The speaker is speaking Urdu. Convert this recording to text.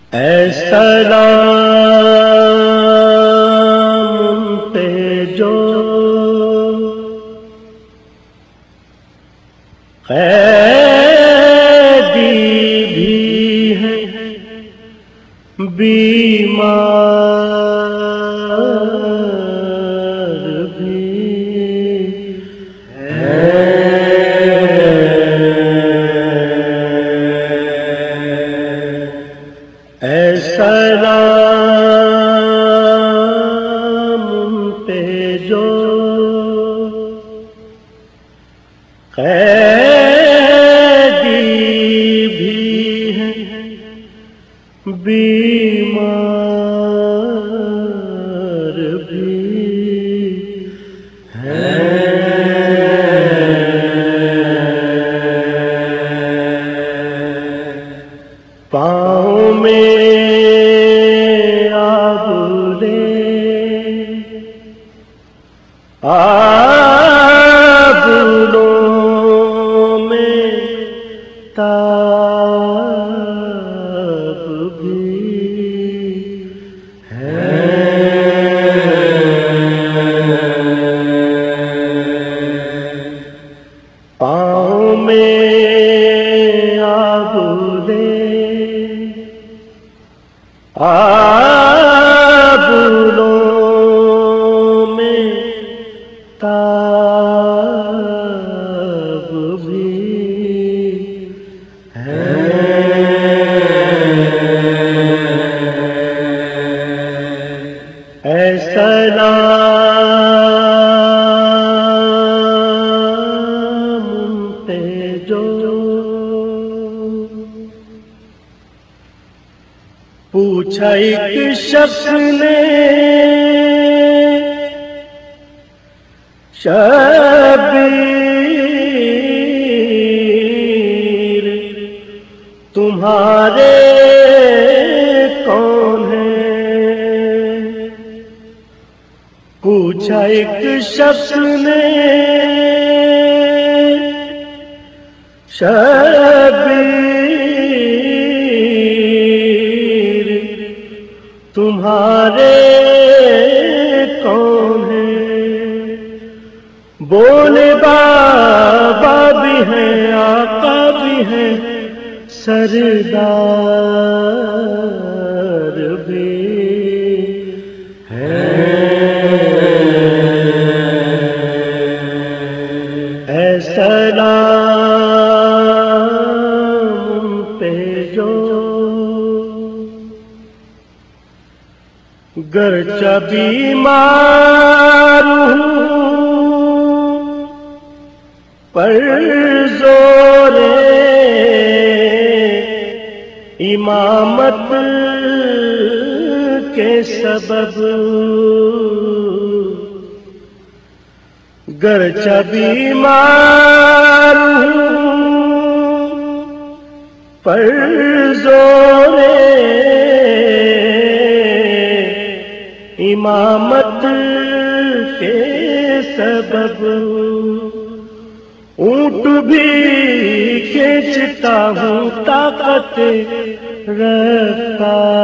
اے سلام پہ جو قیدی بھی ہے بیمار بھی ہے، اے سلام پہ جو قیدی بھی ہے بیمار بھی ہے، پاؤں میں آبلوں میں تاب بھی ہے، پاؤں میں آبلوں میں تاب بھی ہے، اے سلام پہ جو پوچھا ایک شخص نے شبیر تمہارے کون ہیں؟ پوچھا ایک شخص نے شبیر تمہارے کون ہیں؟ بولے بابا بھی ہیں، آقا بھی ہیں، سردار بھی ہیں، اے سلام پہ جو گرچہ بیمار ہوں پر زور امامت کے سبب، گرچہ بیمار ہوں پر زور امامت کے سبب، اونٹ بھی کھینچتا ہوں طاقت رفتار